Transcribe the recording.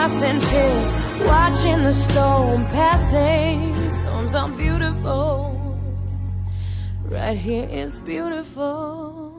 laughs and tears, watching the storm passing. Storms are beautiful. Right here is beautiful.